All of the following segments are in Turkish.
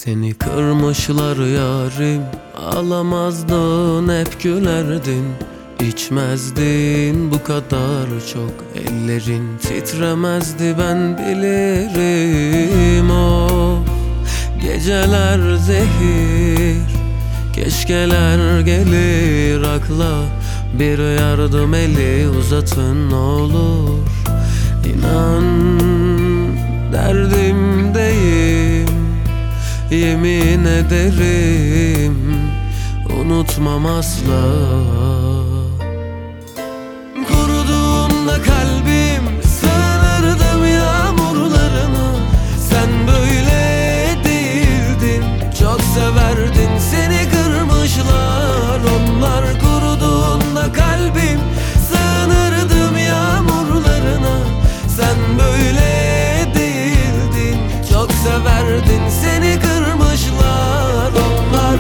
Seni kırmışlar yarim, ağlamazdın hep gülerdin. İçmezdin bu kadar çok, ellerin titremezdi ben bilirim. O geceler zehir, keşkeler gelir akla. Bir yardım eli uzatın ne olur. İnan derdimdeyim, yemin ederim unutmam asla. Kuruduğunda kalbim sığınırdım yağmurlarına. Sen böyle değildin, çok severdin, seni kırmışlar onlar. Kuruduğunda kalbim sığınırdım yağmurlarına. Sen böyle değildin, çok severdin, seni kırmışlar onlar.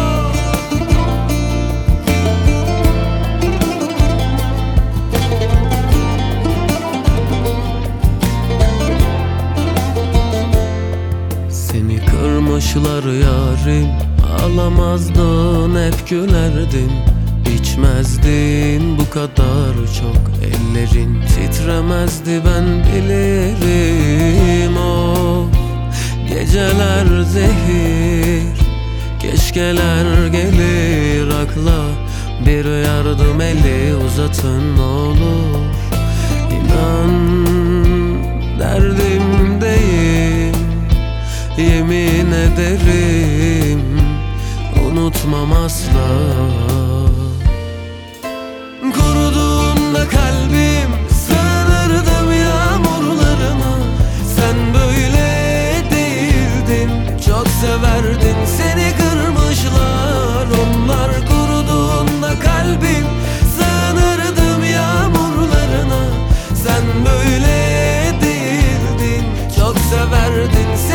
Seni kırmışlar yarim, ağlamazdın hep gülerdin. İçmezdin bu kadar çok, ellerin titremezdi ben bilirim. O geceler zehir, keşkeler gelir akla. Bir yardım eli uzatın ne olur. İnan derdimdeyim, yemin ederim unutmam asla. Kuruduğunda kalbim sığınırdım yağmurlarına. Sen böyle değildin, çok severdin, seni kırmışlar onlar. Kuruduğunda kalbim sığınırdım yağmurlarına. Sen böyle değildin, çok severdin,